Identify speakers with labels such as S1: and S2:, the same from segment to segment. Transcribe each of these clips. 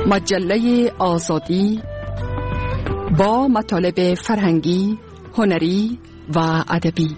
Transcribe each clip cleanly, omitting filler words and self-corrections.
S1: مجله آزادی با مطالب فرهنگی، هنری و ادبی.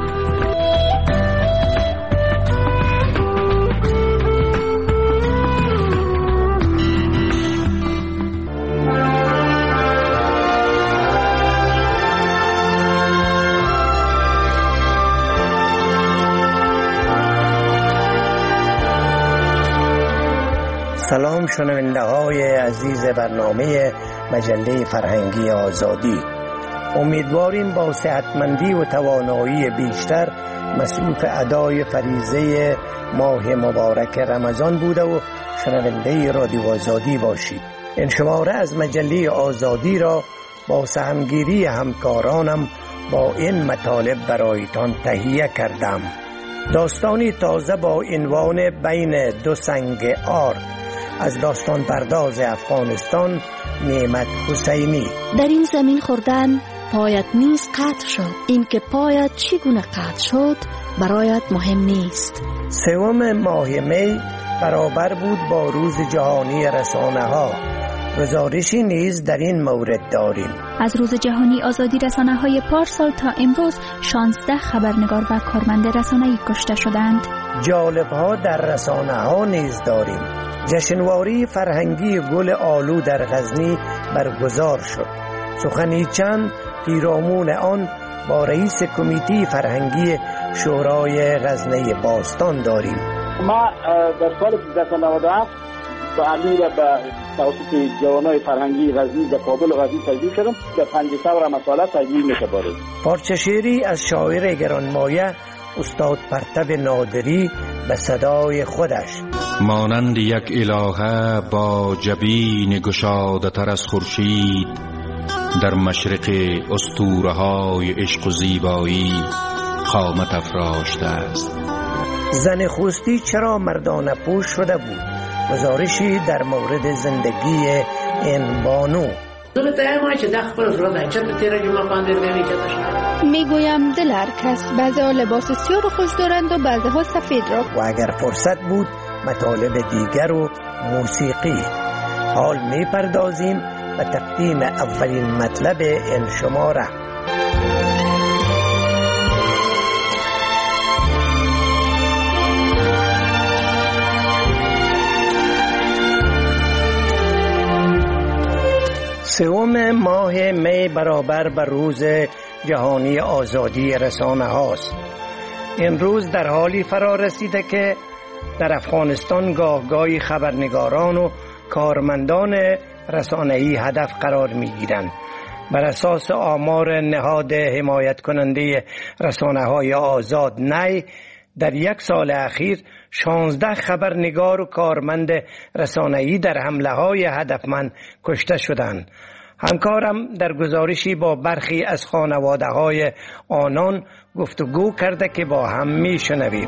S2: سلام شنونده های عزیز برنامه مجله فرهنگی آزادی. امیدواریم با صحتمندی و توانایی بیشتر مصروف ادای فریضه ماه مبارک رمضان بوده و شنونده رادیو آزادی باشید. این شماره از مجله آزادی را با سهمگیری همکارانم با این مطالب برایتان تهیه کردم. داستانی تازه با عنوان بین دو سنگ آرد از داستان پرداز افغانستان نعمت حسینی.
S3: در این زمین خوردن پایت نیست قطع شد. این که پایت چگونه قطع شد برایت مهم نیست.
S2: سوم ماه می برابر بود با روز جهانی رسانه ها. گزارشی نیز در این مورد داریم.
S4: از روز جهانی آزادی رسانه های پارسال تا امروز 16 خبرنگار و کارمند رسانه‌ای کشته شدند.
S2: جالب ها در رسانه ها نیز داریم. جشنواره فرهنگی گل آلو در غزنی برگزار شد. سخنی چند پیرامون آن با رئیس کمیته فرهنگی شورای غزنه باستان داریم.
S5: ما در سال 1397 با امیر به توسط جوانای فرهنگی غزنی در کابل غزنی تجدید شدم. در 5 ثور مساله تجدید میشه بارد.
S2: پارچه شعری از شاعر گرانمایه استاد پرتو نادری به صدای خودش.
S6: مانند یک الهه با جبین گشاده تر از خورشید، در مشرق اسطوره های عشق و زیبایی قامت افراشته است.
S2: زن خوستی چرا مردانه پوش شده بود؟ گزارشی در مورد زندگی این بانو.
S7: میگویم دل هر کس، بعضی ها لباس سیاه رو خوش دارند و بعضی ها سفید را.
S2: و اگر فرصت بود مطالب دیگر و موسیقی. حال میپردازیم به تقدیم اولین مطلب این شماره. سوم ماه می برابر بر روز جهانی آزادی رسانه هاست. این روز در حالی فرا رسیده که در افغانستان گاهگاهی خبرنگاران و کارمندان رسانه‌ای هدف قرار می‌گیرند. بر اساس آمار نهاد حمایت کننده رسانه‌های آزاد نی، در یک سال اخیر 16 خبرنگار و کارمند رسانه‌ای در حمله‌های هدفمند کشته شدند. همکارم در گزارشی با برخی از خانواده‌های آنان گفتگو کرده که با هم می‌شنویم.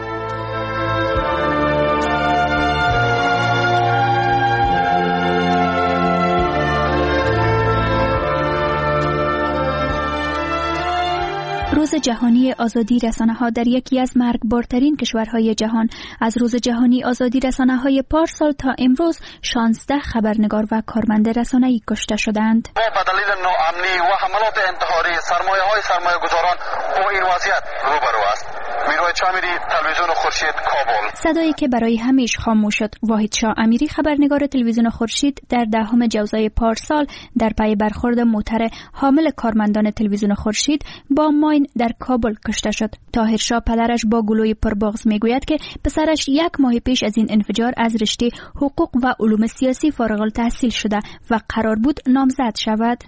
S4: روز جهانی آزادی رسانه‌ها در یکی از مرگبارترین کشورهای جهان. از روز جهانی آزادی رسانه‌های پارسال تا امروز 16 خبرنگار و کارمند رسانه‌ای کشته شدند.
S8: ما به دلیل ناامنی و حملات انتحاری سرمایه‌های سرمایه‌گذاران با این وضعیت روبرو است. میروی چامیری، تلویزیون خورشید، کابل.
S4: صدایی که برای همیشه خاموش شد. واحد شاه امیری، خبرنگار تلویزیون خورشید، در 10 جوزای پارسال در پی برخورد موتر حامل کارمندان تلویزیون خورشید با ماین در کابل کشته شد. طاهر شاه پدرش با گلوی پربغض میگوید که پسرش 1 ماه پیش از این انفجار از رشته حقوق و علوم سیاسی فارغ التحصیل شده و قرار بود نامزد شود.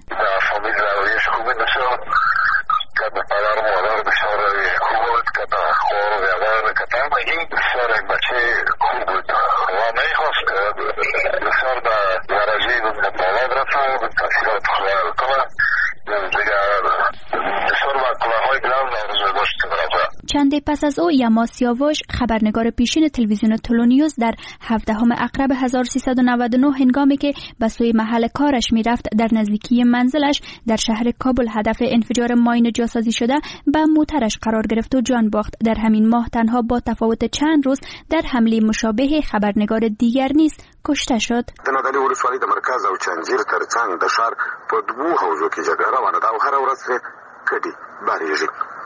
S8: این بسیار یک بچه خوب بود و میخواست بسیار به درجه مطالعات رفت و تحصیلات خواهد کنه دیگر بسیار با کلاهای بلند آرزو داشت.
S4: چند پس از او یما سیاوش خبرنگار پیشین تلویزیون تولونیوس در 17 اقرب 1399 هنگامی که به سوی محل کارش میرفت در نزدیکی منزلش در شهر کابل هدف انفجار ماین جاسازی شده به موترش قرار گرفت و جان باخت. در همین ماه تنها با تفاوت چند روز در حمله مشابه خبرنگار دیگر نیز کشته شد.
S9: د نادعلي ولسوالۍ د مرکز او چنجیر ترڅنګ د ښار په دوو حوزو کې جګړه روانه ده او هره ورځ پرې کډې بارېږي.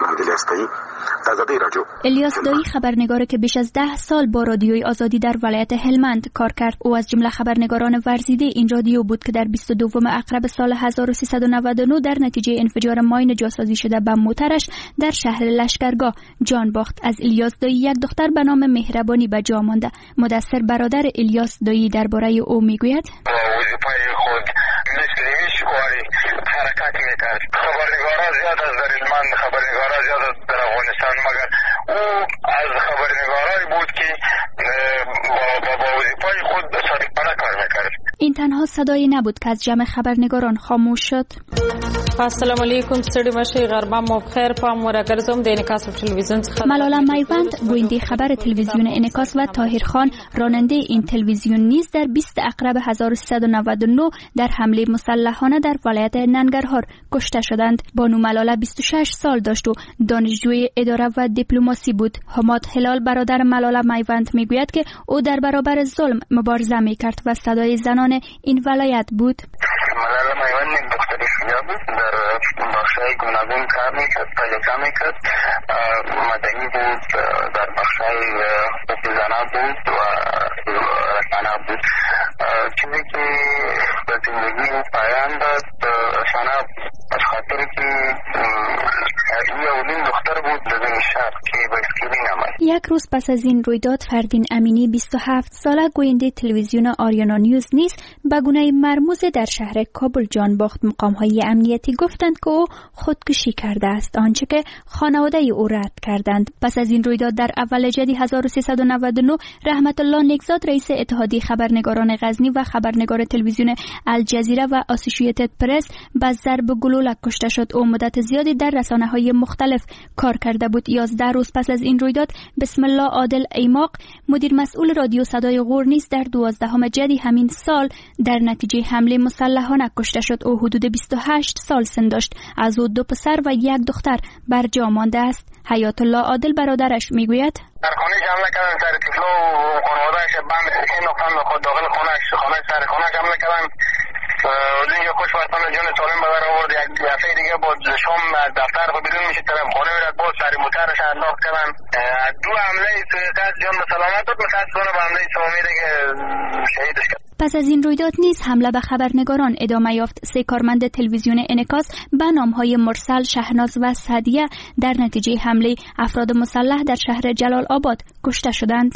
S4: الیاس دایی خبرنگاری که بیش از 10 سال با رادیوی آزادی در ولایت هلمند کار کرد. او از جمله خبرنگاران ورزیده این رادیو بود که در 22 اقرب سال 1399 در نتیجه انفجار ماین جاسازی شده به موترش در شهر لشکرگاه جان باخت. از الیاس دایی یک دختر به نام مهربانی به جا مانده. مدثر برادر الیاس دایی درباره او میگوید:
S8: وظیفه خود مثل هیچ حرکت میکرد. خبرنگاران زیاد از در هلمند، خبرنگاران زیاد از در افغانستان، مگر او از خبرنگارایی بود که با وظیفه خود صادقانه کار میکرد.
S4: این تنها صدایی نبود که از جمع خبرنگاران خاموش شد.
S10: السلام علیکم، ستړي مشي، غربه مو بخیر. پام ورګرځم د انعکاس تلویزیون څخه.
S4: ملاله میوند گوینده خبر تلویزیون انعکاس و طاهر خان راننده این تلویزیون نیز در 20 اقرب 1399 در حمله مسلحانه در ولایت ننگرهار کشته شدند. بانو ملاله 26 سال داشت و دانشجوی اداره و دیپلماسی بود. حماد هلال برادر ملاله میوند میگوید که او در برابر ظلم مبارزه میکرد و صدای زنان این ولایت بود.
S8: ملاله میوند دختری شجاع بود، در بخشای گوناگون کار میکرد، پالیسا میکرد، مدنی بود، در بخشای حقوق زنان بود و رسانه بود. چیزی که به زندگی پایان داد رسانه از خاطر که این اولین دختر بود در شهر که با اسکیلی نمید.
S4: یک روز پس از این رویداد فردین امینی 27 ساله گوینده تلویزیون آریانا نیوز نیز به گونه مرموز در شهر کابل جان باخت. مقام‌های امنیتی گفتند که او خودکشی کرده است، آنچه که خانواده او رد کردند. پس از این رویداد در اول جدی 1399 رحمت الله نیکزاد رئیس اتحادیه خبرنگاران غزنی و خبرنگار تلویزیون الجزیره و اسوسییتد پرس به ضرب گلوله کشته شد. او مدت زیادی در رسانه‌های مختلف کار کرده بود. 11 روز پس از این رویداد بسم الله عادل ایماق مدیر مسئول رادیو صدای غور نیز در 12 جدی همین سال در نتیجه حمله مسلحانه کشته شد. او حدود 28 سال سن داشت. از او 2 پسر و 1 دختر بر جا مانده است. حیات الله عادل برادرش میگوید:
S8: در خانه حمله کردن سر طفل و خانواده‌اش بند این نقطه خود داخل خانه سر خانه حمله کردن. اینجا خوشبختانه جان سالم به در آورد. یک دفعه دیگه با شام دفتر خود بیرون میشه طرف خانه میرد باز سر موترش انداخت کردن. 2 حمله سویقت جان به سلامت بود. متاسفانه به حمله سومی دیگه شهیدش کرد.
S4: پس از این رویداد نیز حمله به خبرنگاران ادامه یافت. 3 کارمند تلویزیون انعکاس به نامهای مرسل، شهناز و سعدیه در نتیجه حمله افراد مسلح در شهر جلال آباد کشته شدند.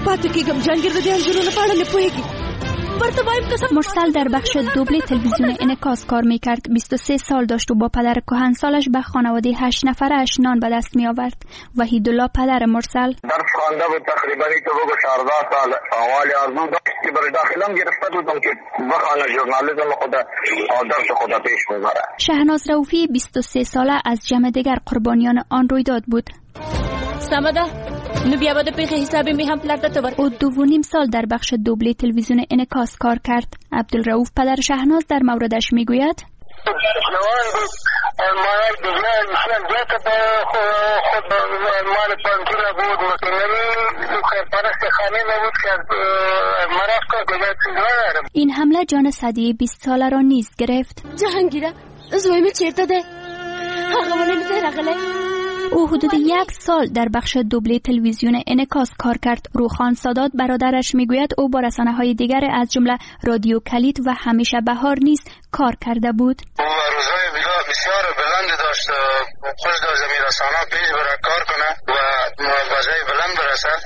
S4: مرسل در بخش دوبله تلویزیون انعکاس کار میکرد. 23 سال داشت و با پدر کهنسالش به خانواده 8 نفرش نان به دست می آورد. وحیدالله پدر مرسل
S8: درس خوانده بود، تقریبا تو بگو 14 سال. اول آرزو داشت که برای داخلم گرفته بودم که بخوانه ژورنالیسم خود و درس خود پیش ببره.
S4: شهناز رؤوفی 23 ساله از جمع دیگر قربانیان آن رویداد بود.
S10: سمده نو بیا بده پیخ حسابی می هم پلرده تو بر.
S4: او 2.5 سال در بخش دوبله تلویزیون انعکاس کار کرد. عبدالرؤوف پدر شهناز در موردش میگوید:
S8: جوان بود، مال دیگه ایشان جات با خود مال بانکیره بود، مکنری خیرپرست خانه نبود که مرافت که دیگه چیز ندارم.
S4: این حمله جان سعدیه 20 ساله را نیز گرفت.
S3: جهانگیره زویمه چیرته ده هاگه منه میده رغله.
S4: او حدود 1 سال در بخش دوبله تلویزیون انعکاس کار کرد. روخان سادات برادرش میگوید او با رسانه‌های دیگر از جمله رادیو کلید و همیشه بهار نیز کار کرده بود.
S8: او روزهای بسیار بلند داشت، خوش داشت زمین رسانه پیش برای کار کنه و موازه بلند برسه، ولی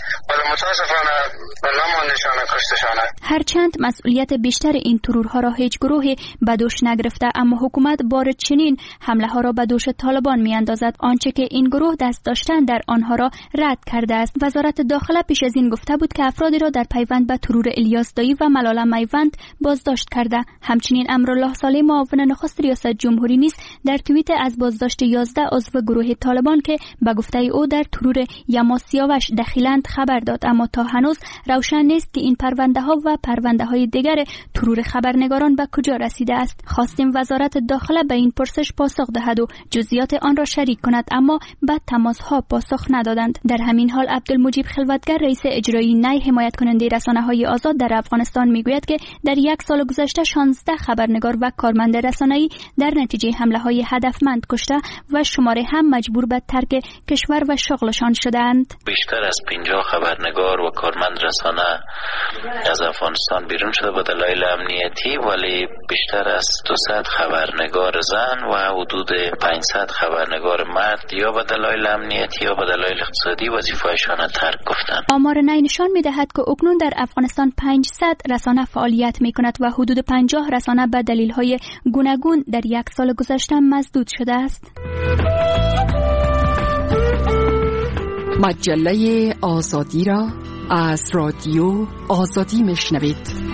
S8: متاسفانه نماندشان کشتشانه.
S4: هرچند مسئولیت بیشتر این ترورها را هیچ گروهی به دوش نگرفته، اما حکومت بار چنین حمله ها را به دوش طالبان می اندازد، آنچه که این گروه دست داشتن در آنها را رد کرده است. وزارت داخله پیش از این گفته بود که افرادی را در پیوند به ترور الیاس دایی و ملاله میوند بازداشت کرده. همچنین امرالله صالح معاون نخست ریاست جمهوری نیز در توییت از بازداشت 11 عضو گروه طالبان که به گفته او در ترور یما سیاوش دخیلند خبر داد، اما تا هنوز روشن نیست که این پرونده ها و پرونده های دیگر ترور خبرنگاران به کجا رسیده است. خواستیم وزارت داخله به این پرسش پاسخ دهد و جزئیات آن را شریک کند، اما به تماس ها پاسخ ندادند. در همین حال عبدالمجید خلوتگر رئیس اجرایی نی حمایت کننده رسانه های آزاد در افغانستان میگوید که در یک سال گذشته 16 خبرنگار و کارمند رسانه‌ای در نتیجه حمله های هدفمند کشته و شماره هم مجبور به ترک کشور و شغلشان شدند.
S11: بیشتر از 50 خبرنگار و کارمند رسانه از افغانستان بیرون شده به دلایل امنیتی، ولی بیشتر از 200 خبرنگار زن و حدود 500 خبرنگار مرد یا به دلایل امنیتی یا به دلایل اقتصادی وظیفه‌شان را ترک گفتند.
S4: آمار نی نشان می‌دهد که اکنون در افغانستان 500 رسانه فعالیت می‌کند و حدود 50 رسانه به دلیل‌های گوناگون در یک سال گذشته مسدود شده است.
S1: مجله آزادی را از رادیو آزادی میشنوید.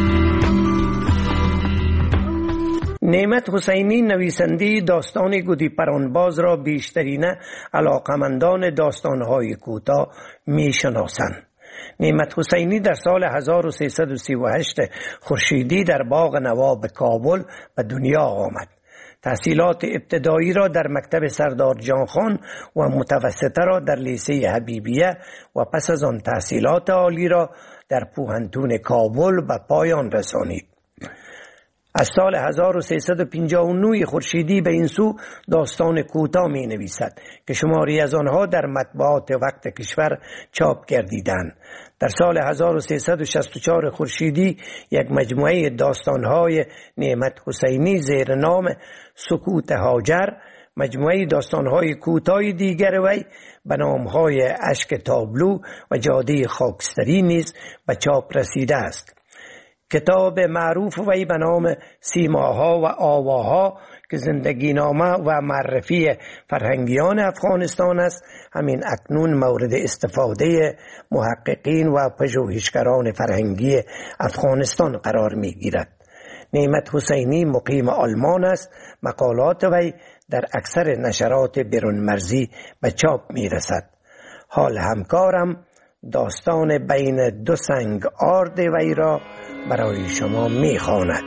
S2: نعمت حسینی نویسنده داستان گودی پرانباز را بیشترین علاقمندان داستان‌های کوتاه می‌شناسند. نعمت حسینی در سال 1338 خورشیدی در باغ نواب کابل به دنیا آمد. تحصیلات ابتدایی را در مکتب سردار جانخان و متوسطه را در لیسه حبیبیه و پس از آن تحصیلات عالی را در پوهنتون کابل به پایان رسانید. از سال 1359 خورشیدی به این سو داستان کوتاه می نویسد که شماری از آنها در مطبوعات وقت کشور چاپ گردیدند. در سال 1364 خورشیدی یک مجموعه داستانهای نعمت حسینی زیر نام سکوت هاجر، مجموعه داستانهای کوتاه دیگر وی به نامهای اشک تابلو و جاده خاکستری نیز به چاپ رسیده است. کتاب معروف وی به نام سیماها و آواها که زندگی نامه و معرفی فرهنگیان افغانستان است، همین اکنون مورد استفاده محققین و پژوهشگران فرهنگی افغانستان قرار می گیرد. نعمت حسینی مقیم آلمان است. مقالات وی در اکثر نشرات بیرون مرزی به چاپ می رسد. حال همکارم داستان بین دو سنگ آرد وی را برای شما می خواند.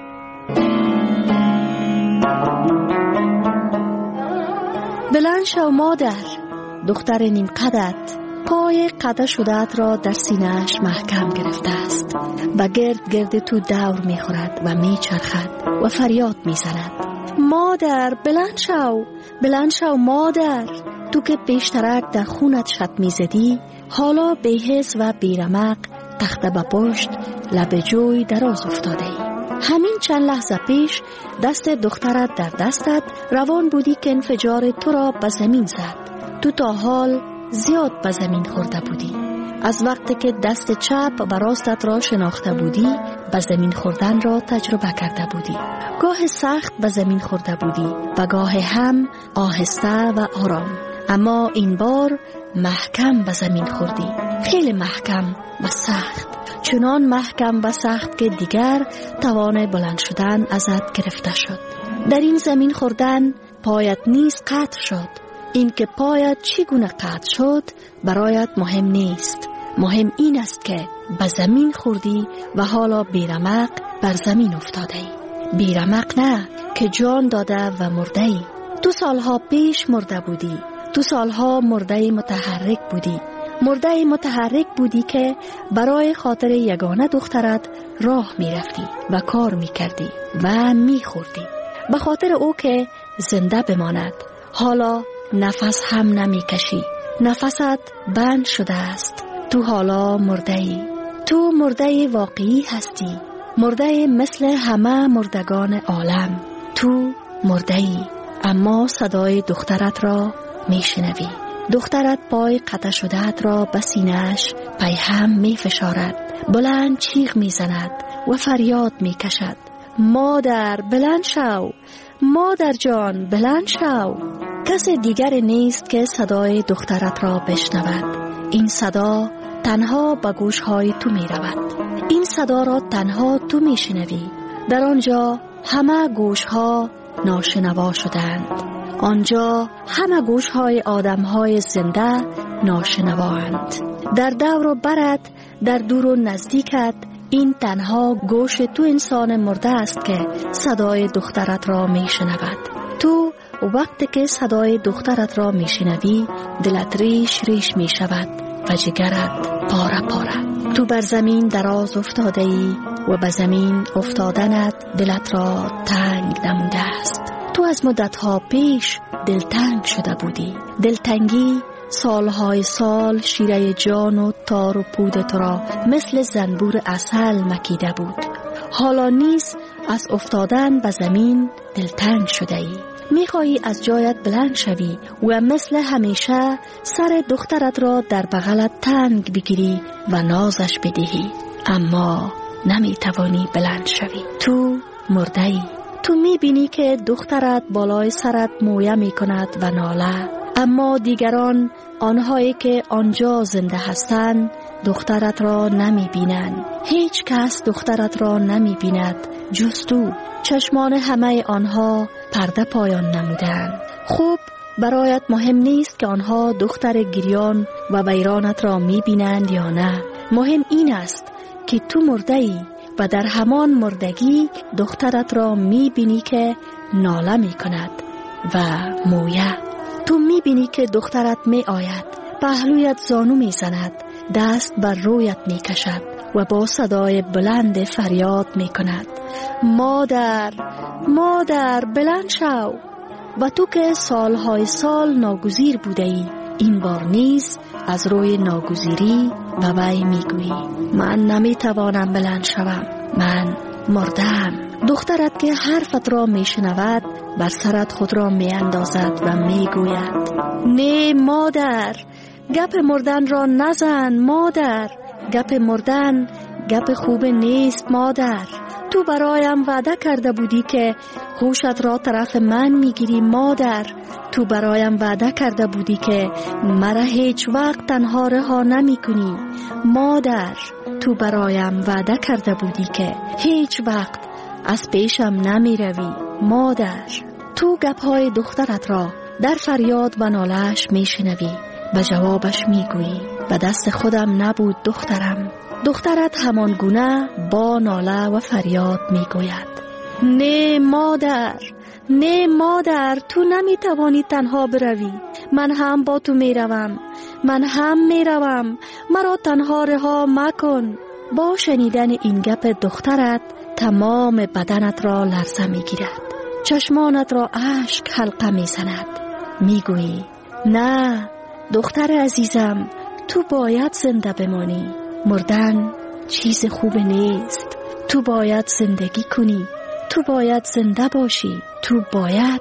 S3: بلند شو مادر، دختر نیم قدت پای قده شده‌ات را در سینه‌اش محکم گرفته است و گرد گرد تو دور می خورد و می چرخد و فریاد می زند. مادر بلند شو مادر، تو که پیشترک در خونت شب می زدی، حالا بی‌حس و بیرمق تخته به پشت لب جوی دراز افتاده ای. همین چند لحظه پیش دست دخترت در دستت روان بودی که انفجار تو را به زمین زد. تو تا حال زیاد به زمین خورده بودی. از وقتی که دست چپ و راستت را شناخته بودی به زمین خوردن را تجربه کرده بودی. گاه سخت به زمین خورده بودی و گاه هم آهسته و آرام، اما این بار محکم به زمین خوردی، خیلی محکم و سخت، چنان محکم و سخت که دیگر توان بلند شدن ازت گرفته شد. در این زمین خوردن پایت نیز قطع شد. این که پایت چگونه قطع شد برایت مهم نیست. مهم این است که به زمین خوردی و حالا بیرمق بر زمین افتاده ای. بیرمق نه که جان داده و مرده ای. تو سالها پیش مرده بودی. تو سالها مرده متحرک بودی. مرده متحرک بودی که برای خاطر یگانه دخترت راه می رفتی و کار می کردی و می خوردی به خاطر او که زنده بماند. حالا نفس هم نمی کشی. نفست بند شده است. تو حالا مرده ای. تو مرده واقعی هستی. مرده مثل همه مردگان عالم. تو مرده ای، اما صدای دخترت را می شنوی. دخترت پای قطع شده‌ات را به سینه‌اش پیهم می فشارد. بلند چیغ می زند و فریاد می کشد. مادر بلند شو، مادر جان بلند شو. کس دیگر نیست که صدای دخترت را بشنود. این صدا تنها به گوشهای تو می رود. این صدا را تنها تو می شنوی. در آنجا همه گوشها ناشنوا شدند. آنجا همه گوشهای آدمهای زنده ناشنواند. در دور و برت، در دور و نزدیکت، این تنها گوش تو انسان مرده است که صدای دخترت را می شنود. تو وقتی که صدای دخترت را می شنوی دلت ریش ریش می شود و جگرت پاره پاره. تو بر زمین دراز افتاده ای و به زمین افتادنت دلت را تنگ نموده است. تو از مدتها پیش دلتنگ شده بودی. دلتنگی سالهای سال شیره جان و تار و پود تو را مثل زنبور عسل مکیده بود. حالا نیز از افتادن به زمین دلتنگ شده ای. میخواهی از جایت بلند شوی و مثل همیشه سر دخترت را در بغلت تنگ بگیری و نازش بدهی، اما نمیتوانی بلند شوی. تو مرده ای. تو میبینی که دخترت بالای سرت مویه میکند و ناله، اما دیگران، آنهایی که آنجا زنده هستند، دخترت را نمیبینند. هیچ کس دخترت را نمیبیند جز تو. چشمان همه آنها پرده پایان نمودند. خوب، برایت مهم نیست که آنها دختر گریان و ویرانت را میبینند یا نه. مهم این است که تو مرده ای و در همان مردگی دخترت را میبینی که ناله میکند و مویه. تو میبینی که دخترت می آید، پهلویت زانو میزند، دست بر رویت میکشد و با صدای بلند فریاد میکند: مادر، مادر بلند شو. و تو که سالهای سال ناگزیر بوده ای، این بار نیز از روی ناگزیری به وی میگویی: من نمیتوانم بلند شوم، من مردم. دخترت که حرفت را میشنود بر سرت خود را میاندازد و میگوید: نه مادر، گپ مردن را نزن مادر. گپ مردن گپ خوب نیست مادر. تو برایم وعده کرده بودی که هوشت را طرف من میگیری مادر. تو برایم وعده کرده بودی که مرا هیچ وقت تنها رها نمی کنی مادر. تو برایم وعده کرده بودی که هیچ وقت از پیشم نمی روی مادر. تو گپهای دخترت را در فریاد و ناله‌اش می شنوی. به جوابش می گویی: به دست خودم نبود دخترم. دخترت همان گونه با ناله و فریاد می گوید: نه مادر، نه مادر، تو نمی توانی تنها بروی. من هم با تو می روم، من هم می روم، مرا تنها رها مکن. با شنیدن این گپ دخترت تمام بدنت را لرزه می گیرد. چشمانت را اشک حلقه می زند. می گویی: نه دختر عزیزم، تو باید زنده بمانی. مردن چیز خوب نیست. تو باید زندگی کنی. تو باید زنده باشی. تو باید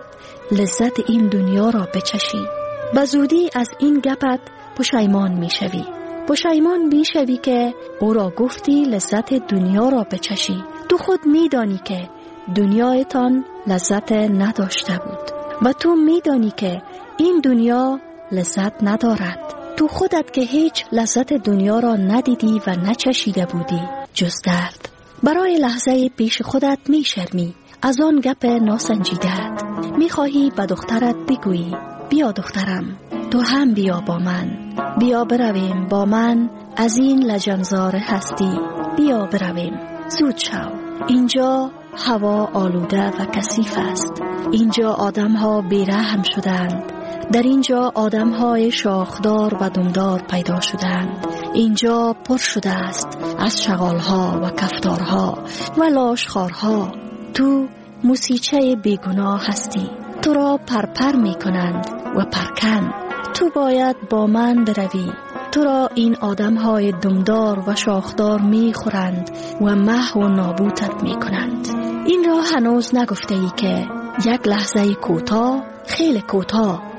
S3: لذت این دنیا را بچشی. به زودی از این گپت پشیمان می شوی. پشیمان می شوی که او را گفتی لذت دنیا را بچشی. تو خود می دانی که دنیایتان لذت نداشته بود و تو می دانی که این دنیا لذت ندارد. تو خودت که هیچ لذت دنیا را ندیدی و نچشیده بودی جز درد. برای لحظه پیش خودت می شرمی از آن گپ ناسنجیده‌ات. می خواهی به دخترت بگویی: بیا دخترم، تو هم بیا با من. بیا برویم با من از این لجنزار هستی. بیا برویم، زود شو. اینجا هوا آلوده و کثیف است. اینجا آدم‌ها بی‌رحم شدند. در اینجا آدم‌های شاخدار و دمدار پیدا شدند. اینجا پر شده است از شغال‌ها و کفتارها و لاشخوارها. تو موسیچه بیگناه هستی. تو را پرپر می کنند و پرکن. تو باید با من بروی. تو را این آدم‌های دمدار و شاخدار می خورند و محو و نابودت می کنند. این را هنوز نگفته ای که یک لحظه کوتاه، خیلی کوتاه،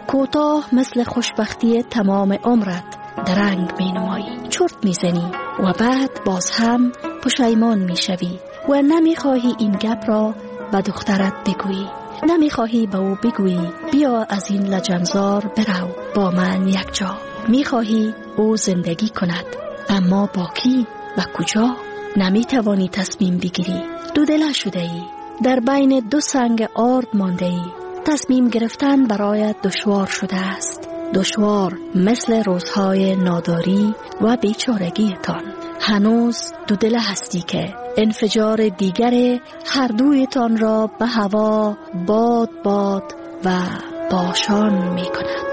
S3: کوتاه مثل خوشبختی تمام عمرت درنگ می نمایی، چرت می زنی و بعد باز هم پشیمان می شوی و نمی خواهی این گپ را به دخترت بگویی. نمی خواهی به او بگویی بیا از این لجنزار برو با من یک جا. می خواهی او زندگی کند، اما با کی و کجا؟ نمی توانی تصمیم بگیری. دو دل شده ای، در بین دو سنگ آرد مانده ای. تصمیم گرفتن برایت دشوار شده است، دشوار مثل روزهای ناداری و بیچارگیتان. هنوز دو دل هستی که انفجار دیگر هر دویتان را به هوا باد و باشان می کند.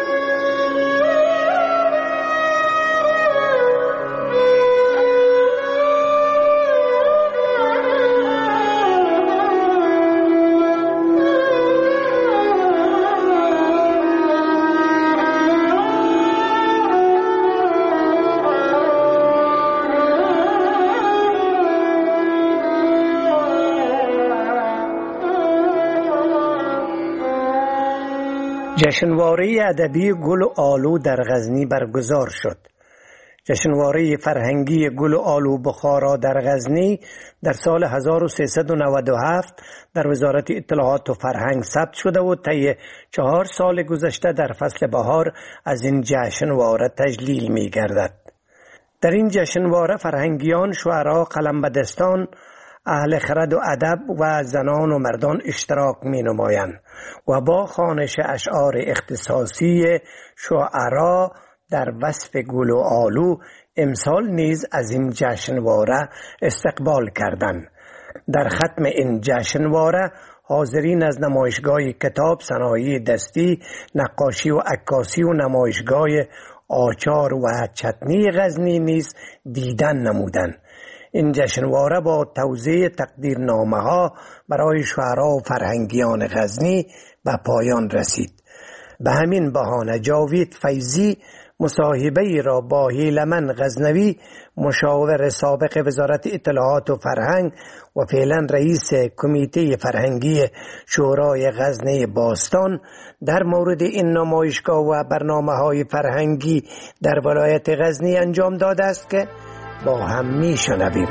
S2: جشنواره ادبی گل و آلو در غزنی برگزار شد. جشنواره فرهنگی گل و آلو بخارا در غزنی در سال 1397 در وزارت اطلاعات و فرهنگ ثبت شده و طی 4 سال گذشته در فصل بهار از این جشنواره تجلیل می گردد. در این جشنواره فرهنگیان، شعرا، قلمبدستان، اهل خرد و ادب و زنان و مردان اشتراک می نمایند و با خوانش اشعار اختصاصی شعرا در وصف گل و آلو امسال نیز از این جشنواره استقبال کردند. در ختم این جشنواره حاضرین از نمایشگاه کتاب، صنایع دستی، نقاشی و عکاسی و نمایشگاه آچار و چتنی غزنی نیز دیدن نمودند. این جشنواره با توزیع تقدیرنامه‌ها برای شعرا و فرهنگیان غزنی به پایان رسید. به همین بهانه جاوید فیضی مصاحبه‌ای را با هیلمن غزنوی، مشاور سابق وزارت اطلاعات و فرهنگ و فعلا رئیس کمیته فرهنگی شورای غزنی باستان در مورد این نمایشگاه و برنامه‌های فرهنگی در ولایت غزنی انجام داده است که با هم میشنویم.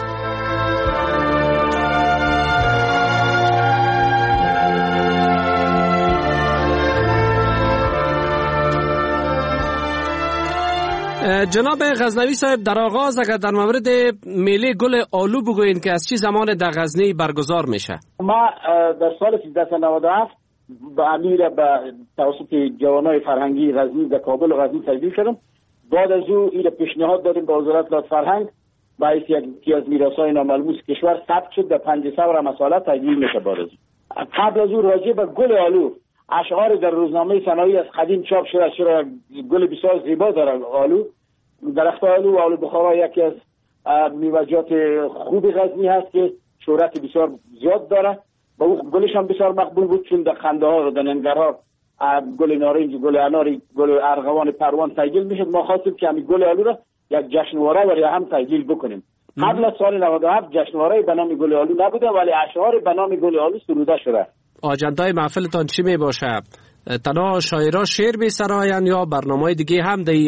S12: جناب غزنوی صاحب، در آغاز اگر در مورد میله گل آلو بگوین که از چه زمان در غزنی برگزار میشه؟
S5: ما در سال 1397 با امیر به توسط جوانای فرهنگی غزنی در کابل و غزنی تجلیل شدم. بعد از او این پیشنهاد دادیم به وزارت فرهنگ باعث یکی از میراث‌های ناملموس کشور ثبت شد در 5 ثور مساله تجلیل میشه. بعد از قبل از او راجع به گل آلو اشعار در روزنامه صنایع از قدیم چاپ شده. چرا گل بسیار زیبا داره آلو. درخت آلو بخارا یکی از میوه‌جات خوب غزنی هست که شهرت بسیار زیاد داره و او گلش هم بسیار مقبول بود، چون در خنده‌ها و در ننگرها گل نارنج، گل اناری، گل ارغوان، پروان تجلیل میشد. ما خواستیم که همین گل آلو را یک جشنواره برای هم تجلیل بکنیم. قبل از سال 97 جشنواره به نام گل آلو نبوده، ولی اشعار به نام گل آلو سروده شده.
S12: آجندای محفلتان چی می باشه؟ تنها شاعرها شعر می سراین یا برنامه دیگه هم در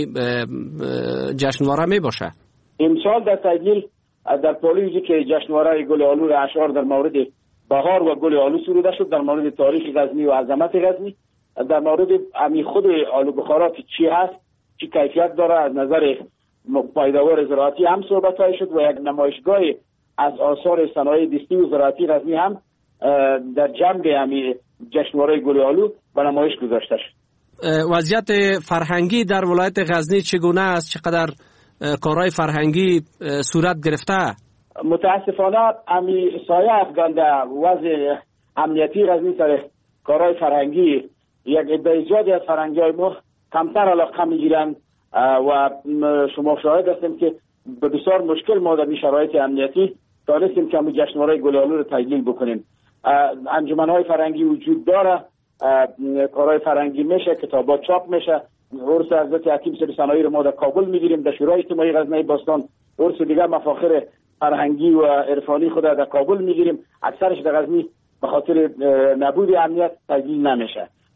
S12: جشنواره می باشه؟
S5: امسال در تجلیل در پالیوزی که جشنواره گل آلو را اشعار در مورد بهار و گل آلو سروده شد، در مورد تاریخ غزنی و عظمت غزنی، در مورد امی خود آلو بخارا که چی هست، چی کیفیت داره، از نظر پایداور زراعتی هم صحبت‌های شد و یک نمایشگاه از آثار صنایع دستی و زراعتی غزنی هم در جنب امی جشنواره گل آلو به نمایش گذاشته شد.
S12: وضعیت فرهنگی در ولایت غزنی چگونه است؟ چقدر کارهای فرهنگی صورت گرفته؟
S5: متاسفانه امی سایه افغانده وضع امنیتی غزنی سر کارهای فرهنگی یک عده زیادی از فرهنگی‌های ما کمتر علاقه می‌گیرند و شما شاهد هستیم که به بسیار مشکل ما در این شرایط امنیتی دانستیم که همون جشنواره گل آلو رو تجلیل بکنیم. انجمن‌های فرهنگی وجود داره، کارهای فرهنگی میشه، کتابات چاپ میشه. عرس حضرت حکیم سر صنایع رو ما در کابل میگیریم، در شورای اجتماعی غزنی باستان عرس دیگر مفاخر فرهنگی و عرفانی خود در کابل میگیریم. اکثرش در غزنی به خاطر نبود امنیت تجلیل نمیشه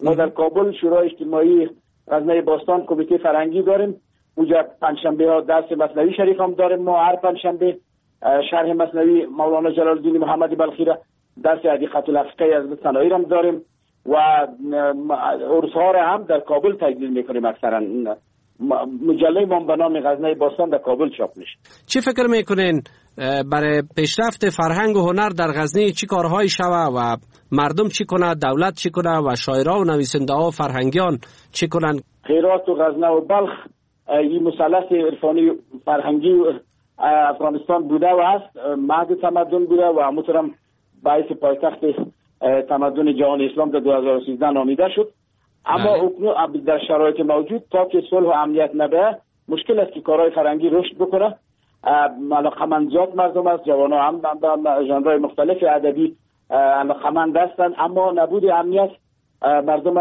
S5: ما در کابل شورای اجتماعی غزنه باستان کمیته فرهنگی داریم. اونجا پنجشنبه ها درس مثنوی شریف هم داریم. ما هر پنجشنبه شرح مثنوی مولانا جلال الدین محمد بلخی را درس حدیقه الافقه از صنایع هم داریم و عرس ها را هم در کابل تجلیل میکنیم. اکثرا مجله ما به نام غزنه باستان در کابل چاپ میشه.
S12: چی فکر میکنین برای پیشرفت فرهنگ و هنر در غزنه چی کارهایی شوه و مردم چی کنه، دولت چی کنه و شاعرها و نویسنده ها و فرهنگیان چی کنن؟
S5: هرات و غزنه و بلخ این مثلث عرفانی فرهنگی افغانستان بوده و هست، مهد تمدن بوده و همونطورم باعث پایتخت تمدن جهان اسلام در 2013 نامیده شد. اما اکنون در شرایط موجود تا که صلح و امنیت نبه مشکل است که کارهای فرهنگی رشد بکنه. علاقمند زیاد مردم است، جوانان هم در ژانرهای مختلف ادبی علاقمند هستند، اما نبود امنیت مردم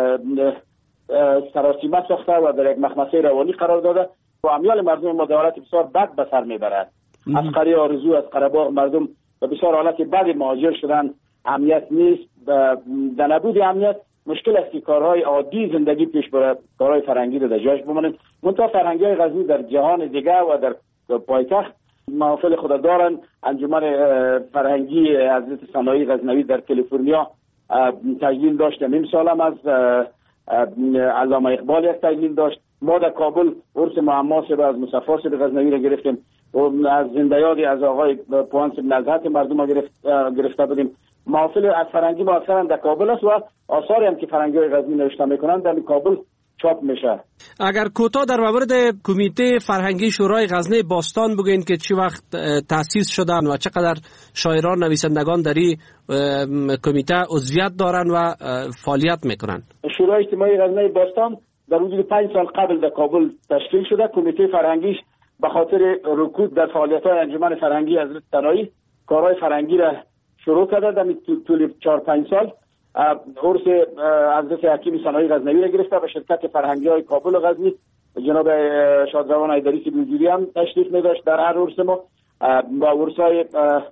S5: سراسیمه ساخته و در یک مخمسه روانی قرار داده و امیال مردم ما در حالت بسیار بد به سر میبرد. عسکری آرزو از قره‌باغ مردم به بسیار حالت بد مهاجر شدن. امنیت نیست. در نبود امنیت مشکل است که کارهای عادی زندگی پیش بره، کارهای فرهنگی رو در جاش بمانند. منتها فرهنگی‌های غزنی در جهان دیگه و در پایتخت محافل خود دارن. انجمن فرهنگی حضرت صنایع غزنوی در کالیفرنیا تجلیل داشت. نیم سال هم از علامه اقبال یک تجلیل داشت. ما در کابل عرس معما صاحب از مصطفی صاحب غزنوی را گرفتیم و از زنده یادی از آقای پوانس بن نزهت مردم را گرفته بودیم. محافل از فرهنگی ما اکثرا در کابل است و آثاری هم که فرهنگی‌های غزنی نوشته میکنن در کابل چاپ میشه.
S12: اگر کوتاه در مورد کمیته فرهنگی شورای غزنه باستان بگین که چی وقت تأسیس شدن و چقدر شاعران نویسندگان در این کمیته عضویت دارن و فعالیت میکنن؟
S5: شورای اجتماعی غزنه باستان در حدود 5 سال قبل در کابل تشکیل شده. کمیته فرهنگیش به خاطر رکود در فعالیت‌های انجمن فرهنگی حضرت صنایع کارهای فرهنگی را شروع کرده. در طول 4-5 سال عرس حضرت حکیم صنایع غزنوی را گرفته و شرکت فرهنگی‌های کابل و غزنی جناب شادروان ایدریسی بیلجوری هم تشریف می‌داشت در هر عرس ما و عرس‌های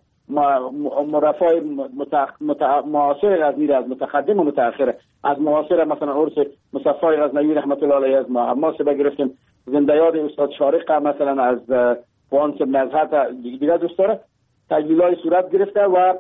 S5: مرفای معاصر غزنی را از متقدم و متأخر از معاصر مثلا عرس مصطفی غزنوی رحمت الله علیه از ما سبا گرفتیم. زنده یاد استاد شارق مثلا از پوانس بن نزهت دیگه دوستاره تجلیل‌های صورت گرفته و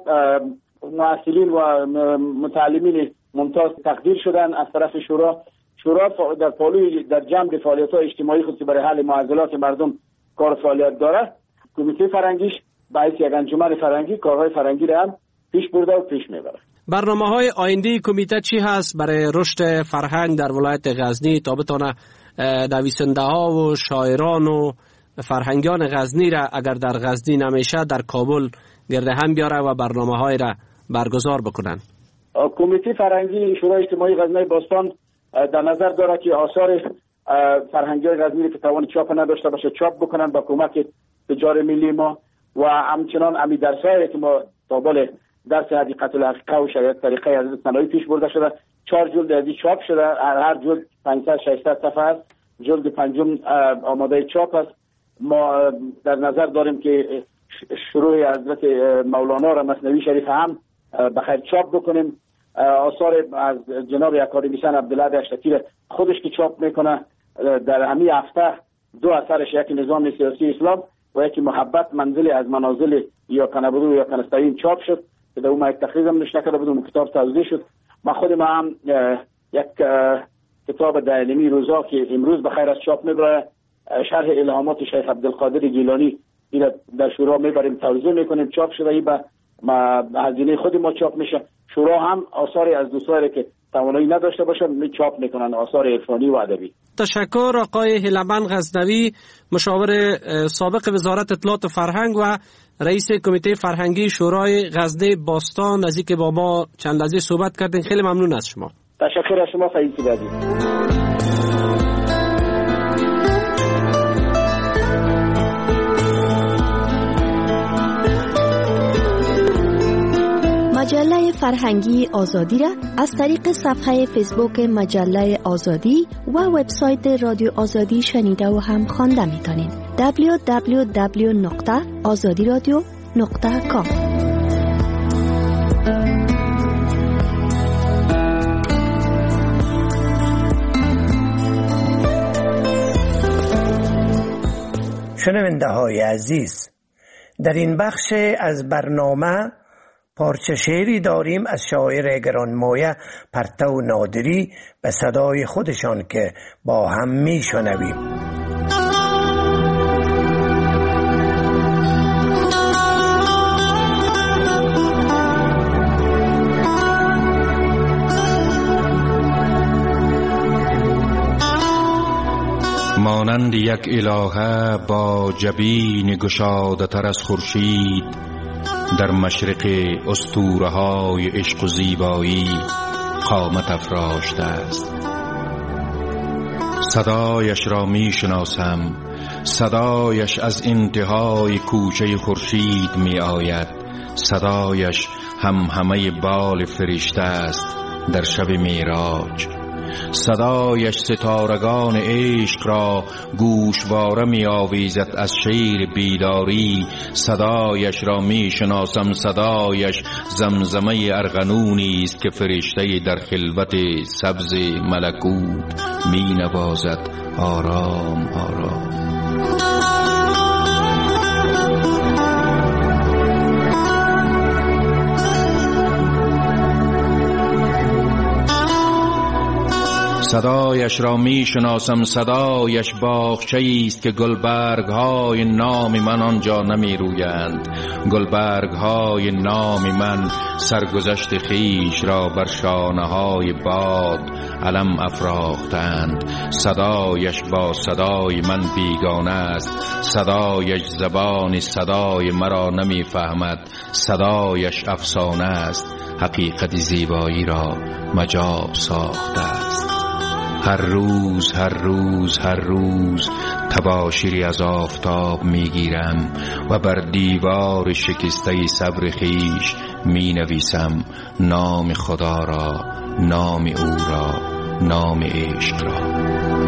S5: معسلین و متعلمین ممتاز تقدیر شدن از طرف شورا در پالوی در جنب فعالیت‌های اجتماعی خودی برای حل معضلات مردم کار فعالیت داره. کمیته فرهنگیش باعث یک انجمن فرهنگی کارهای فرهنگی را هم پیش برده و پیش میبره.
S12: برنامه‌های آینده کمیته چی هست برای رشد فرهنگ در ولایت غزنی تا بتونه نویسنده‌ها و شاعران و فرهنگیان غزنی را اگر در غزنی نمیشه در کابل گرد هم بیاره و برنامه‌های را برگزار بکنن؟
S5: کمیته فرهنگی شورای اجتماعی غزنه باستان در نظر داره که آثار فرهنگی‌های غزنی که توان چاپ نداشته باشه چاپ بکنن با کمک تجار ملی ما و همچنان امی درسایی که ما تابل درس حدیقه الافقه و شریعت طریقه حضرت صنایع پیش برده شده 4 جلد از این چاپ شده. هر جلد 500-600 صفحه است. جلد پنجم آماده چاپ است. ما در نظر داریم که شروع حضرت مولانا را مثنوی شریف هم بخیر چاپ بکنیم. آثار از جناب اکادمیسین عبدالله اشتکی خودش که چاپ میکنه در همین هفته 2 اثرش، یکی نظام سیاسی اسلام و یکی محبت منزل از منازل یا کنبودو یا کنستاین چاپ شد که در اون ما یک تخریج هم نشته کرده بودم کتاب توزیع شد. من خودم هم یک کتاب دایمی روزا که امروز بخیر از چاپ میبره شرح الهامات شیخ عبدالقادر گیلانی در شورا میبریم توزیع میکنیم چاپ شده. این به هزینه خود ما چاپ میشه. شورا هم آثاری از دوستانی که توانایی نداشته باشن چاپ میکنن آثار عرفانی و ادبی.
S12: تشکر آقای هیلمن غزنوی، مشاور سابق وزارت اطلاعات و فرهنگ و رئیس کمیته فرهنگی شورای غزنه باستان، از اینکه با ما چند لحظه صحبت کردین. خیلی ممنون از شما.
S5: تشکر از شما فیضی عزیز.
S3: مجله فرهنگی آزادی را از طریق صفحه فیسبوک مجله آزادی و وبسایت رادیو آزادی شنیده و هم خوانده میتونید. www.azadiradio.com
S2: شنونده های عزیز، در این بخش از برنامه پارچه شعری داریم از شاعر گرانمایه پرتو نادری به صدای خودشان که با هم می شنویم.
S6: مانند یک الهه با جبین گشاده تر از خورشید در مشرق اسطوره‌های عشق و زیبایی قامت افراشته است. صدایش را می شناسم، صدایش از انتهای کوچه خورشید می آید. صدایش همهمه بال فرشته است در شب معراج. صدایش ستارگان عشق را گوشواره می آویزد از شیر بیداری. صدایش را می شناسم، صدایش زمزمه ارغنونی است که فرشته در خلوت سبز ملکوت می نوازد آرام آرام. صدایش را می شناسم، صدایش باغچه‌ای است که گلبرگ‌های نام من آنجا نمی رویند. گلبرگ‌های نام من سرگذشت خویش را بر شانه‌های باد علم افراختند. صدایش با صدای من بیگانه است، صدایش زبان صدای مرا نمی فهمد. صدایش افسانه است، حقیقت زیبایی را مجاب ساخته است. هر روز هر روز هر روز تباشیری از آفتاب میگیرم و بر دیوار شکسته صبر خویش می نویسم نام خدا را، نام او را، نام عشق را.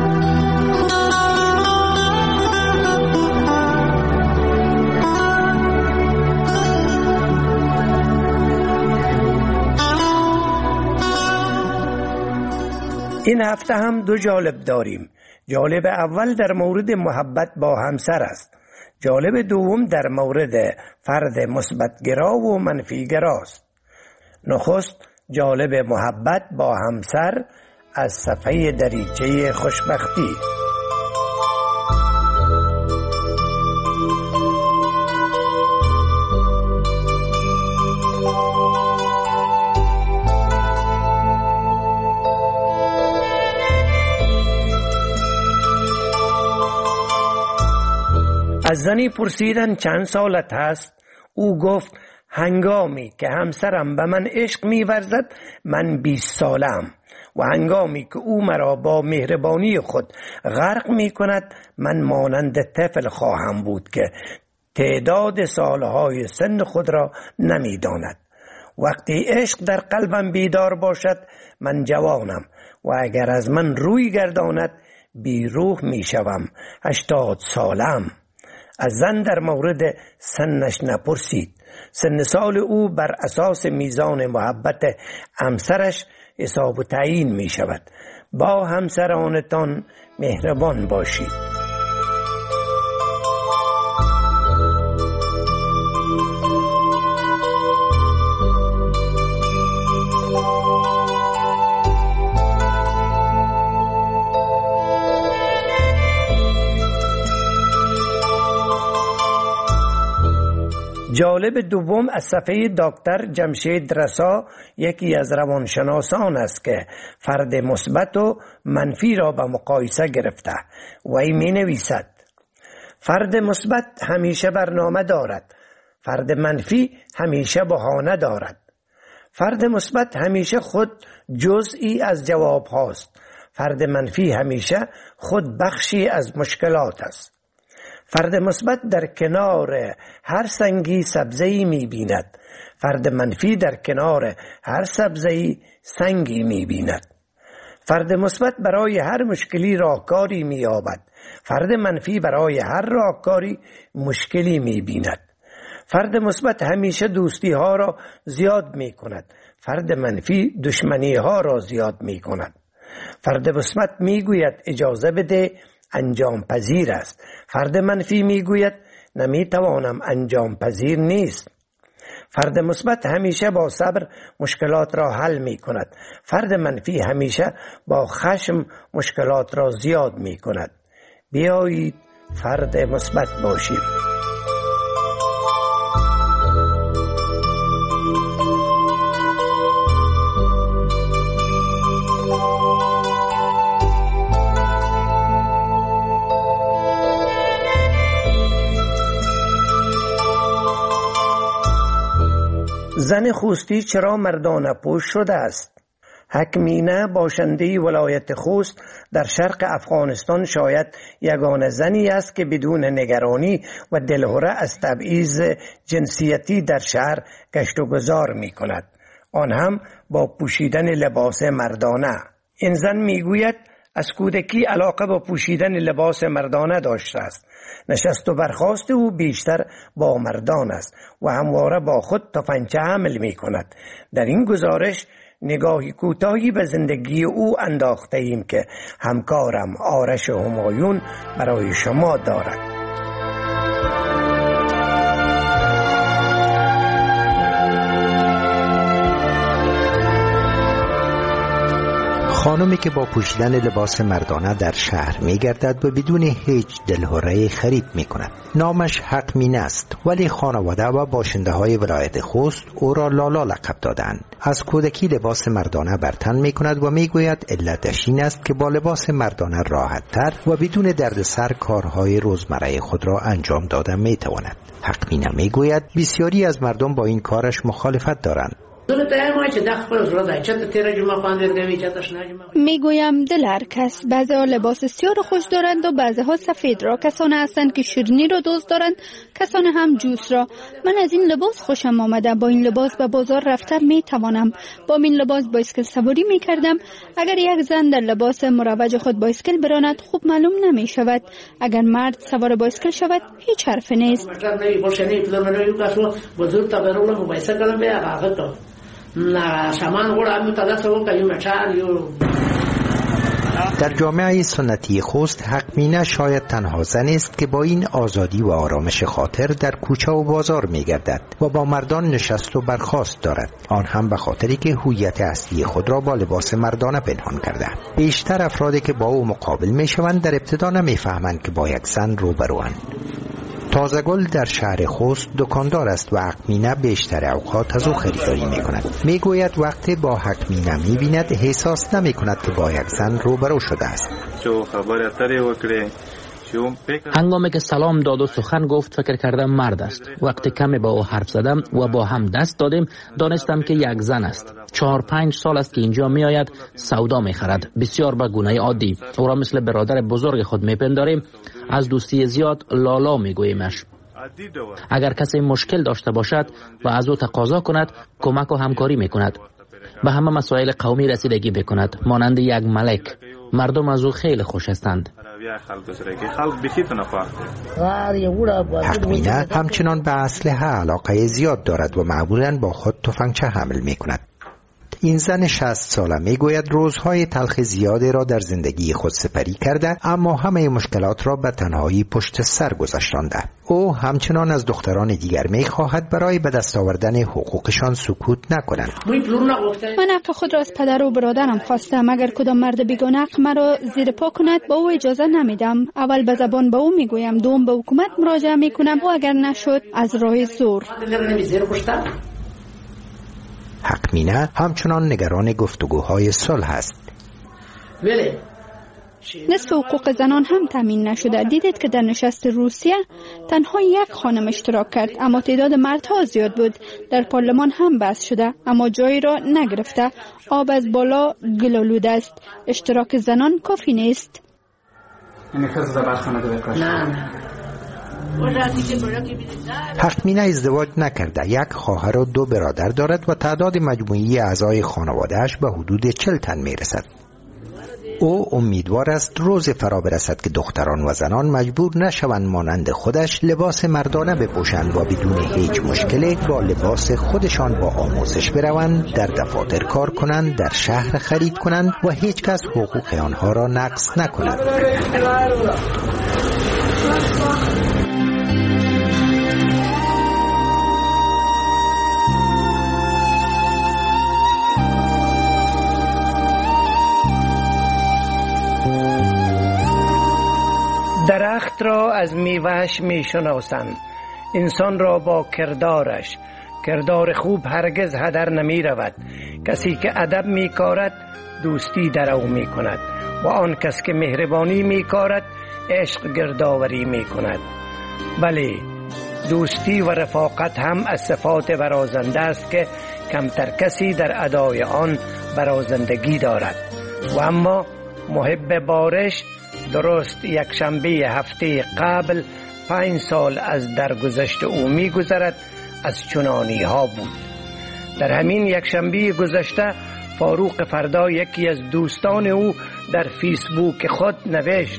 S2: این هفته هم دو جالب داریم. جالب اول در مورد محبت با همسر است. جالب دوم در مورد فرد مثبت‌گرا و منفی‌گرا است. نخست جالب محبت با همسر از صفحه دریچه خوشبختی. از زنی پرسیدن چند سالت هست؟ او گفت هنگامی که همسرم به من عشق می‌ورزد من 20 سالم و هنگامی که او مرا با مهربانی خود غرق می‌کند من مانند طفل خواهم بود که تعداد سالهای سن خود را نمی‌داند. وقتی عشق در قلبم بیدار باشد من جوانم و اگر از من روی گرداند بیروح می‌شوم. 80 سالم. از زن در مورد سنش نپرسید. سن سال او بر اساس میزان محبت همسرش حساب و تعیین می شود. با همسرانتان مهربان باشید. جالب دوم از صفحه دکتر جمشید رسا، یکی از روانشناسان است که فرد مثبت و منفی را به مقایسه گرفته و این می نویسد: فرد مثبت همیشه برنامه دارد، فرد منفی همیشه بهانه دارد. فرد مثبت همیشه خود جزئی از جواب هاست، فرد منفی همیشه خود بخشی از مشکلات است. فرد مثبت در کنار هر سنگی سبزه‌ای می‌بیند، فرد منفی در کنار هر سبزه‌ای سنگی می‌بیند. فرد مثبت برای هر مشکلی راهکاری می‌یابد، فرد منفی برای هر راهکاری مشکلی می‌بیند. فرد مثبت همیشه دوستی‌ها را زیاد می‌کند، فرد منفی دشمنی‌ها را زیاد می‌کند. فرد مثبت می‌گوید اجازه بده انجام پذیر است. فرد منفی میگوید نمیتوانم، انجام پذیر نیست. فرد مثبت همیشه با صبر مشکلات را حل می کند. فرد منفی همیشه با خشم مشکلات را زیاد می کند. بیایید فرد مثبت باشیم. زن خوستی چرا مردانه پوش شده است؟ حکمینه باشنده ولایت خوست در شرق افغانستان شاید یگانه زنی است که بدون نگرانی و دلهره از تبعیض جنسیتی در شهر گشت و گذار می کند، آن هم با پوشیدن لباس مردانه. این زن می گوید از کودکی علاقه با پوشیدن لباس مردانه داشته است. نشست و برخاست او بیشتر با مردان است و همواره با خود تفنگچه حمل می کند. در این گزارش نگاهی کوتاهی به زندگی او انداخته ایم که همکارم آرش همایون برای شما دارد.
S13: خانمی که با پوشیدن لباس مردانه در شهر می گردد و بدون هیچ دلهره خرید می کند. نامش حکمینه است، ولی خانواده و باشنده های ولایت خوست او را لالا لقب دادند. از کودکی لباس مردانه بر تن می کند و می گوید علتش این است که با لباس مردانه راحت تر و بدون دردسر کارهای روزمره خود را انجام دادن می تواند. حکمینه می گوید بسیاری از مردم با این کارش مخالفت دارند.
S7: میگویم دل هر کس. بعضی ها لباس سیاه را خوش دارند و بعضی ها سفید را. کسان هستند که شیرینی را دوست دارند، کسان هم جوس را. من از این لباس خوشم آمده. با این لباس به بازار رفتن می توانم. با این لباس بایسکل سواری می کردم. اگر یک زن در لباس مروج خود بایسکل براند خوب معلوم نمی شود. اگر مرد سوار بایسکل شود هیچ حرف نیست.
S13: در جامعه سنتی خوست حکمینه شاید تنها زن است که با این آزادی و آرامش خاطر در کوچه و بازار می گردد و با مردان نشست و برخاست دارد، آن هم به خاطری که هویت اصلی خود را با لباس مردانه پنهان کرده. بیشتر افرادی که با او مقابل می شوند در ابتدا نمی فهمند که با یک زن روبروند. تازه‌گل در شهر خوست دکاندار است و حکمینه بیشتر اوقات از او خریداری می کند. می گوید وقتی با حکمینه می بیند احساس نمی کند که با یک زن روبرو شده است.
S14: هنگامی که سلام داد و سخن گفت فکر کردم مرد است. وقتی کمی با او حرف زدم و با هم دست دادیم دانستم که یک زن است. 4-5 سال است که اینجا می آید سودا می خرد. بسیار به گونه عادی. او را مثل برادر بزرگ خود می پنداریم. از دوستی زیاد لالا می گویمش. اگر کسی مشکل داشته باشد و از او تقاضا کند کمک و همکاری می کند. به همه مسائل قومی رسیدگی بکند مانند یک ملک. مردم از او خیلی خوش هستند.
S13: حکمینه همچنان به اسلحه علاقه زیاد دارد و معمولاً با خود تفنگچه حمل می کند. این زن 60 ساله می گوید روزهای تلخ زیادی را در زندگی خود سپری کرده، اما همه مشکلات را به تنهایی پشت سر گذاشتانده. او همچنان از دختران دیگر می خواهد برای به دست آوردن حقوقشان سکوت نکنند.
S7: من حق خود را از پدر و برادرم خواستم. اگر کدام مرد بیگناه مرا زیر پا کند با او اجازه نمیدم. اول به زبان به او میگویم، دوم به حکومت مراجعه میکنم و اگر نشد از راه زور.
S13: حکمینه همچنان نگران گفتگوهای صلح است.
S7: نصف حقوق زنان هم تامین نشده. دیدید که در نشست روسیه تنها یک خانم اشتراک کرد، اما تعداد مردها زیاد بود. در پارلمان هم بحث شده اما جایی را نگرفته. آب از بالا گل آلوده است. اشتراک زنان کافی نیست.
S13: حکمینه ازدواج نکرده، یک خواهر و 2 برادر دارد و تعداد مجموعی اعضای خانواده‌اش به حدود 40 تن میرسد. او امیدوار است روز فرا برسد که دختران و زنان مجبور نشوند مانند خودش لباس مردانه بپوشند و بدون هیچ مشکلی با لباس خودشان با آموزش بروند، در دفاتر کار کنند، در شهر خرید کنند و هیچ کس حقوق آنها را نقض نکند.
S2: درخت را از میوهش می شناسند، انسان را با کردارش. کردار خوب هرگز هدر نمی رود. کسی که ادب می کارد دوستی در او می کند و آن کس که مهربانی می کارد عشق گردآوری می کند. بله، دوستی و رفاقت هم از صفات برازنده است که کمتر کسی در ادای آن برازندگی دارد. و اما محب بارش درست یک شنبه هفته قبل 5 سال از درگذشت او می گذرد از چنانی ها بود. در همین یک شنبه گذشته فاروق فردا، یکی از دوستان او، در فیسبوک خود نوشت: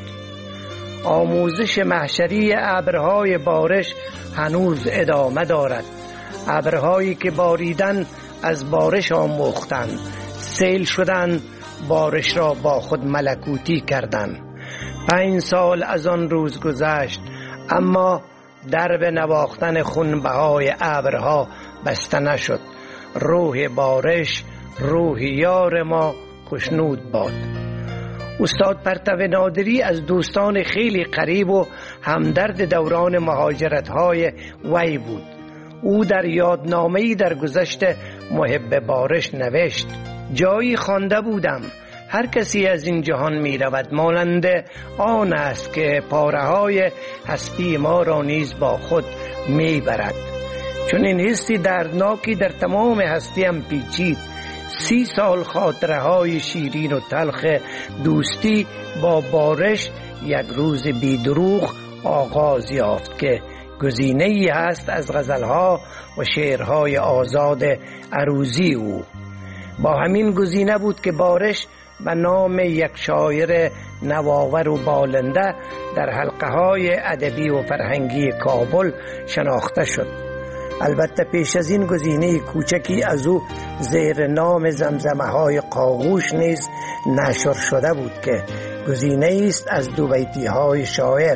S2: آموزش محشری ابرهای بارش هنوز ادامه دارد. ابرهایی که باریدن از بارش آموختند، سیل شدند، بارش را با خود ملکوتی کردند. 5 سال از آن روز گذشت، اما درب نواختن خونبهای ابرها بسته نشد. روح بارش، روح یار ما خوشنود باد. استاد پرتو نادری از دوستان خیلی قریب و همدرد دوران مهاجرت‌های وی بود. او در یادنامه‌ای در گذشت محب بارش نوشت: جایی خوانده بودم هر کسی از این جهان می رود مانند آن است که پاره‌های هستی ما را نیز با خود می برد. چون این حسی دردناکی در تمام هستیم پیچید. 30 سال خاطره‌های شیرین و تلخ دوستی با بارش یک روز بیدروغ آغاز یافت که گزینه‌ای هست از غزل‌ها و شعرهای آزاد عروضی او. با همین گزینه بود که بارش به نام یک شاعر نوآور و بالنده در حلقه‌های ادبی و فرهنگی کابل شناخته شد. البته پیش از این گزینه کوچکی از او زیر نام زمزمه‌های قاغوش نیز نشر شده بود که گزینه است از 2 بیتی‌های شاعر.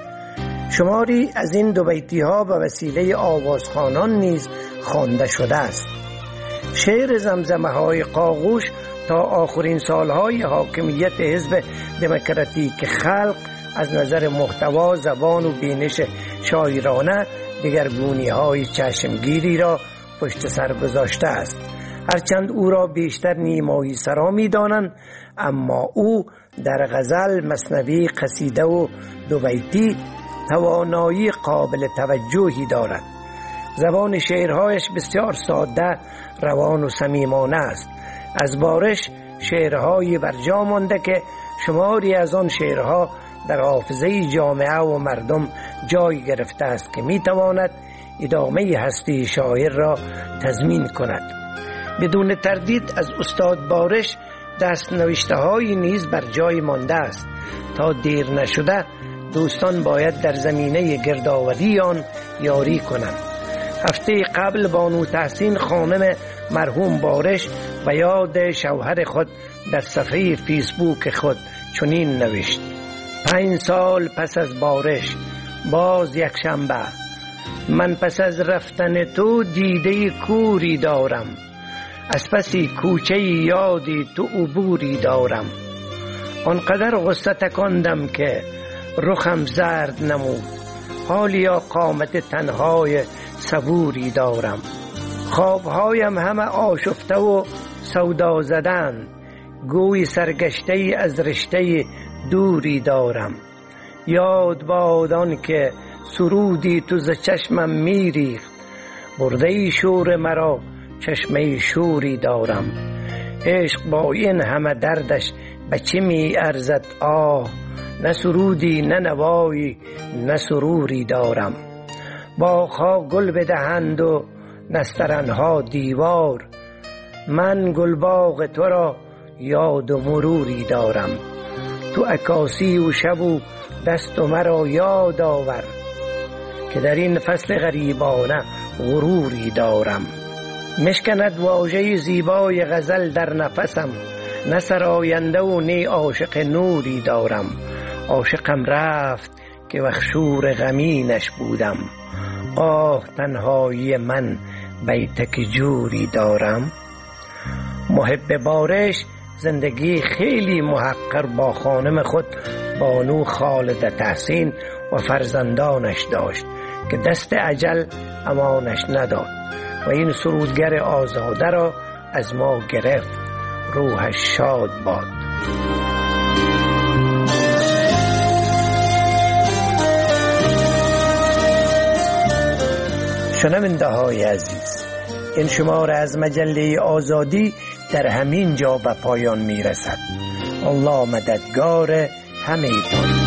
S2: شماری از این 2 بیتی‌ها به وسیله آوازخوانان نیز خوانده شده است. شعر زمزمه‌های قاغوش تا آخرین سالهای حاکمیت حزب دموکراتیک خلق از نظر محتوا، زبان و بینش شاعرانه دگرگونی‌های چشمگیری را پشت سر گذاشته است. هرچند او را بیشتر نیمایی سرا می‌دانند، اما او در غزل، مثنوی، قصیده و 2 بیتی توانایی قابل توجهی دارد. زبان شعرهایش بسیار ساده، روان و صمیمانه است. از بارش شعرهایی برجا مانده که شماری از آن شعرها در حافظه جامعه و مردم جای گرفته است که میتواند ادامه هستی شاعر را تضمین کند. بدون تردید از استاد بارش دست نوشته‌هایی نیز بر جای مانده است. تا دیر نشده دوستان باید در زمینه گردآوری آن یاری کنند. هفته قبل بانو تحسین خانم مرحوم بارش به یاد شوهر خود در صفحه فیسبوک خود چنین نوشت: 5 سال پس از بارش، باز یک شنبه، من پس از رفتن تو دیده کوری دارم، از پسی کوچه یادی تو عبوری دارم. آنقدر غصه تکاندم که رخم زرد نمود، حالیا قامت تنهای صبوری دارم. خوابهایم همه آشفته و سودا زدن، گوی سرگشته از رشته دوری دارم. یاد باد آن که سرودی تو ز چشمم میریخت، برده شور مرا چشمه شوری دارم. عشق با این همه دردش به چه می ارزد آه، نه سرودی نه نوایی نه سروری دارم. باغ‌ها گل بدهند و نسترن‌ها دیوار، من گلباغ تو را یاد و مروری دارم. تو عکاسی و شب و دست و مرا یاد آور، که در این فصل غریبانه غروری دارم. مشکند واژه زیبای غزل در نفسم، نه سراینده و نی عاشق نوری دارم. عاشقم رفت که وخشور غمینش بودم، آه تنهایی من بیتک جوری دارم. محب بارش زندگی خیلی محقر با خانم خود بانو خالد تحسین و فرزندانش داشت که دست اجل امانش نداد و این سرودگر آزاده را از ما گرفت. روحش شاد باد. شنونده های عزیز، این شماره از مجله آزادی در همین جا به پایان می رسد. الله مددگار همه تان.